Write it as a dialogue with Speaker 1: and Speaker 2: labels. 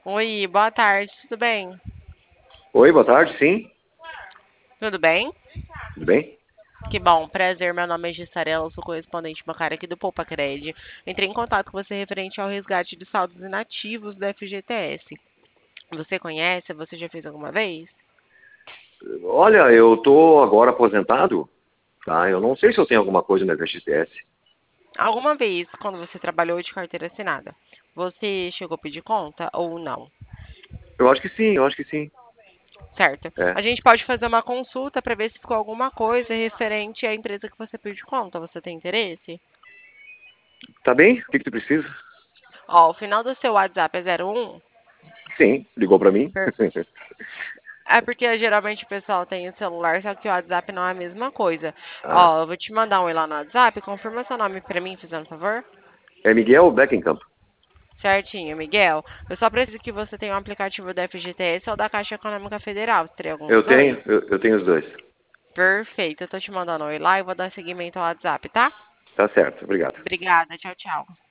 Speaker 1: Oi, boa tarde, tudo bem?
Speaker 2: Oi, boa tarde, sim.
Speaker 1: Tudo bem?
Speaker 2: Tudo bem?
Speaker 1: Que bom, prazer, meu nome é Gissarela, sou correspondente bancário aqui do Poupa Cred. Entrei em contato com você referente ao resgate de saldos inativos do FGTS. Você conhece? Você já fez alguma vez?
Speaker 2: Olha, eu tô agora aposentado, tá? Eu não sei se eu tenho alguma coisa no FGTS.
Speaker 1: Alguma vez, quando você trabalhou de carteira assinada, você chegou a pedir conta ou não?
Speaker 2: Eu acho que sim, eu acho que sim.
Speaker 1: Certo.
Speaker 2: É.
Speaker 1: A gente pode fazer uma consulta para ver se ficou alguma coisa referente à empresa que você pediu conta. Você tem interesse?
Speaker 2: Tá bem? O que que tu precisa?
Speaker 1: Ó, o final do seu WhatsApp é 01.
Speaker 2: Sim, ligou pra mim.
Speaker 1: É porque geralmente o pessoal tem o celular, só que o WhatsApp não é a mesma coisa.
Speaker 2: Ah,
Speaker 1: Ó, eu vou te mandar um oi lá no WhatsApp, confirma seu nome pra mim, fazendo favor.
Speaker 2: é Miguel Beckenkamp.
Speaker 1: Certinho, Miguel. Eu só preciso que você tenha um aplicativo da FGTS ou da Caixa Econômica Federal. Você teria algum dos
Speaker 2: Eu
Speaker 1: dois?
Speaker 2: tenho, eu tenho os dois.
Speaker 1: Perfeito, eu tô te mandando um oi lá e vou dar seguimento ao WhatsApp, tá?
Speaker 2: Tá certo, obrigado.
Speaker 1: Obrigada, tchau, tchau.